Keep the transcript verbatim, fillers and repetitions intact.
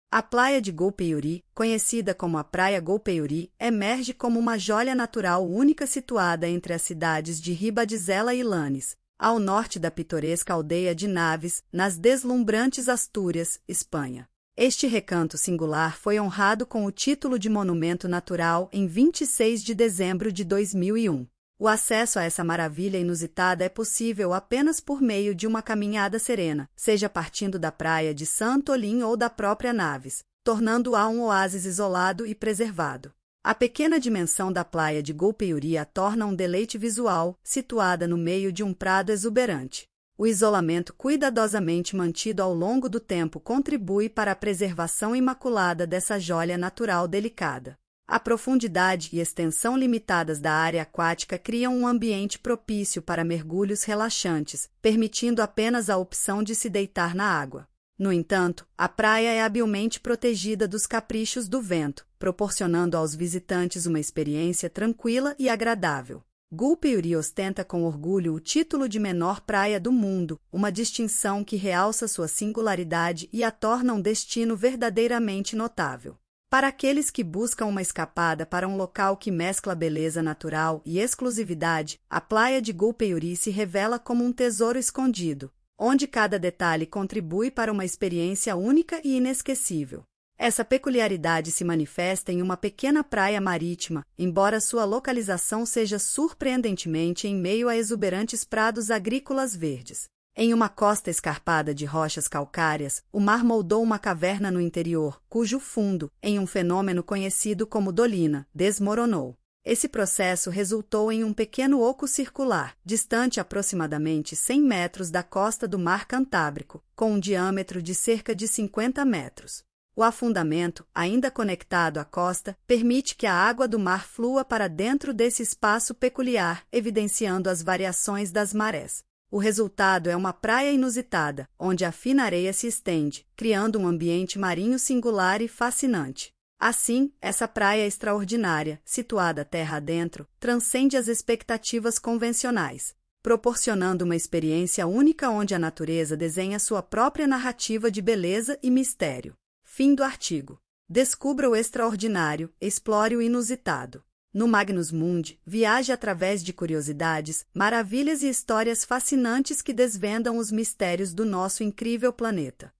A praia de Golpeyuri, conhecida como a Praia Golpeyuri, emerge como uma joia natural única situada entre as cidades de Ribadizela e Lanes, ao norte da pitoresca aldeia de Naves, nas deslumbrantes Astúrias, Espanha. Este recanto singular foi honrado com o título de Monumento Natural em vinte e seis de dezembro de dois mil e um. O acesso a essa maravilha inusitada é possível apenas por meio de uma caminhada serena, seja partindo da praia de Santolin ou da própria Naves, tornando-a um oásis isolado e preservado. A pequena dimensão da praia de Golpeyuri a torna um deleite visual, situada no meio de um prado exuberante. O isolamento cuidadosamente mantido ao longo do tempo contribui para a preservação imaculada dessa joia natural delicada. A profundidade e extensão limitadas da área aquática criam um ambiente propício para mergulhos relaxantes, permitindo apenas a opção de se deitar na água. No entanto, a praia é habilmente protegida dos caprichos do vento, proporcionando aos visitantes uma experiência tranquila e agradável. Golpeyuri ostenta com orgulho o título de menor praia do mundo, uma distinção que realça sua singularidade e a torna um destino verdadeiramente notável. Para aqueles que buscam uma escapada para um local que mescla beleza natural e exclusividade, a praia de Golpeyuri se revela como um tesouro escondido, onde cada detalhe contribui para uma experiência única e inesquecível. Essa peculiaridade se manifesta em uma pequena praia marítima, embora sua localização seja surpreendentemente em meio a exuberantes prados agrícolas verdes. Em uma costa escarpada de rochas calcárias, o mar moldou uma caverna no interior, cujo fundo, em um fenômeno conhecido como dolina, desmoronou. Esse processo resultou em um pequeno oco circular, distante aproximadamente cem metros da costa do Mar Cantábrico, com um diâmetro de cerca de cinquenta metros. O afundamento, ainda conectado à costa, permite que a água do mar flua para dentro desse espaço peculiar, evidenciando as variações das marés. O resultado é uma praia inusitada, onde a fina areia se estende, criando um ambiente marinho singular e fascinante. Assim, essa praia extraordinária, situada terra adentro, transcende as expectativas convencionais, proporcionando uma experiência única onde a natureza desenha sua própria narrativa de beleza e mistério. Fim do artigo. Descubra o extraordinário, explore o inusitado. No Magnus Mundi, viaje através de curiosidades, maravilhas e histórias fascinantes que desvendam os mistérios do nosso incrível planeta.